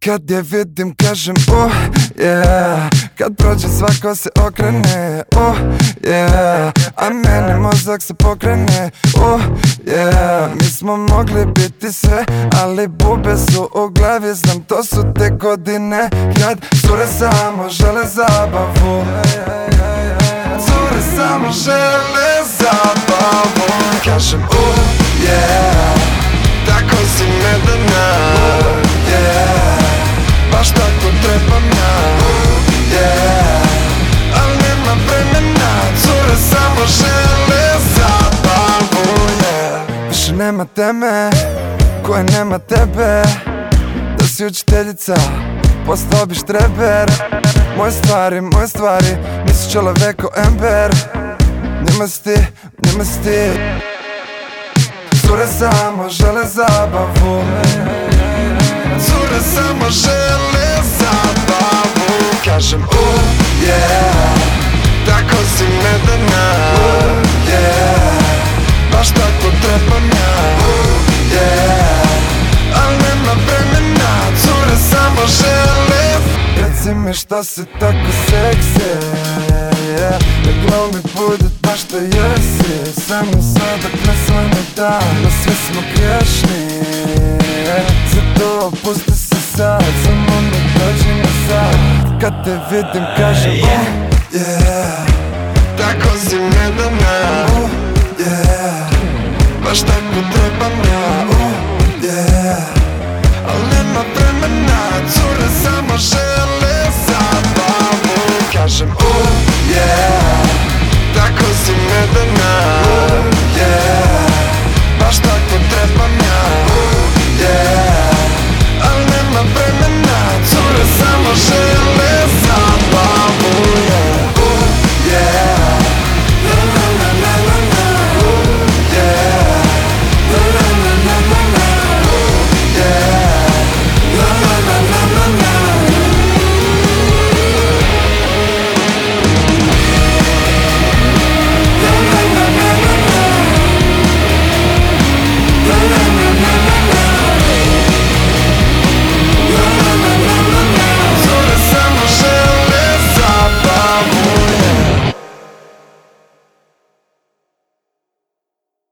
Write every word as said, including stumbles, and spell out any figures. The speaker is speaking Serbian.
kad je vidim kažem oh yeah. Kad prođe svako se okrene oh yeah. A meni mozak se pokrene oh yeah. Mi smo mogli biti sve, ali bube su u glavi. Znam to su te godine kad cure samo žele zabavu. Cure samo žele zabavu. Kažem oh yeah. Tako si medana yeah. Baš tako trebam ja yeah. Al nema vremena, cure samo žele zabavu yeah. Više nema teme koje nema tebe. Da si učiteljica, postao bi štreber. Moje stvari, moje stvari nisu čovjeko ember. Njima si ti, njima si ti. Cure samo žele zabavu. Cure samo žele zabavu. Kažem oh yeah. Tako si medana yeah. Baš tako trebam ja yeah. Al nema vremena, cure samo žele. Reci mi što si tako seksi yeah. Da glavi bude ta što jesi. Samo sada presvane dana, svi smo grešni yeah. Zato pusti se sad, samo ne dođi nazad. Kad te vidim kažem oh yeah. Tako si medana oh yeah. Baš tako trebam ja oh yeah. Al nema vremena, cure samo žele.